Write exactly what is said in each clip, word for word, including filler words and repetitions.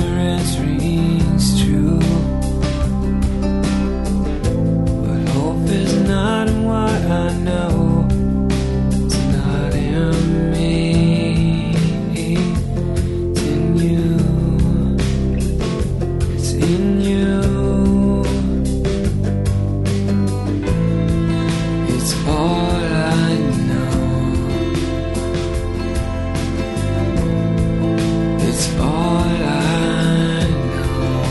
ignorance rings true. But hope is not in what I know. It's not in me. It's in you. It's in you. It's all I know. It's all I know.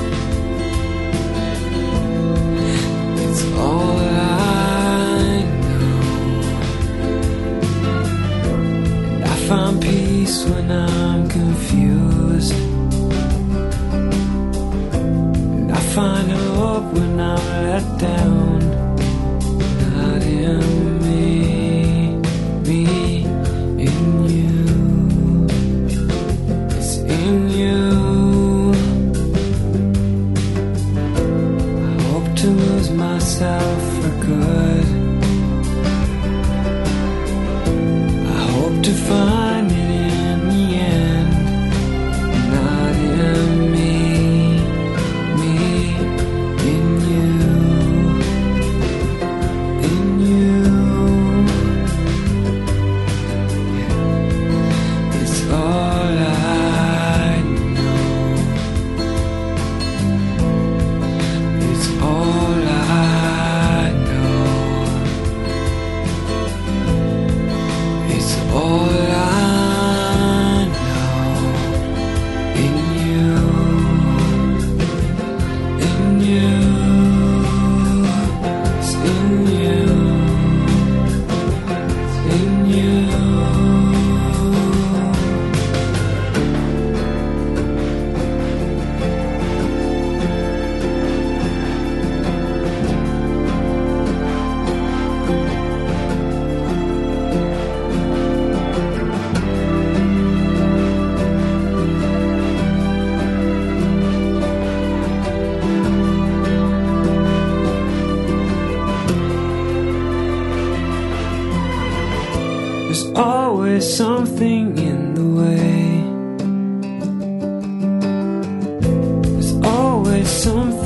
It's all I know. And I find peace when I'm confused. And I find hope when I'm let down. Not in me, me, in you. It's in you. I hope to lose myself for good. I hope to find it in the end. Not in me, me, in you. In you. It's all I know. It's all I know. It's all I know. In you. In you. It's in you. It's in you. There's always something in the way. There's always something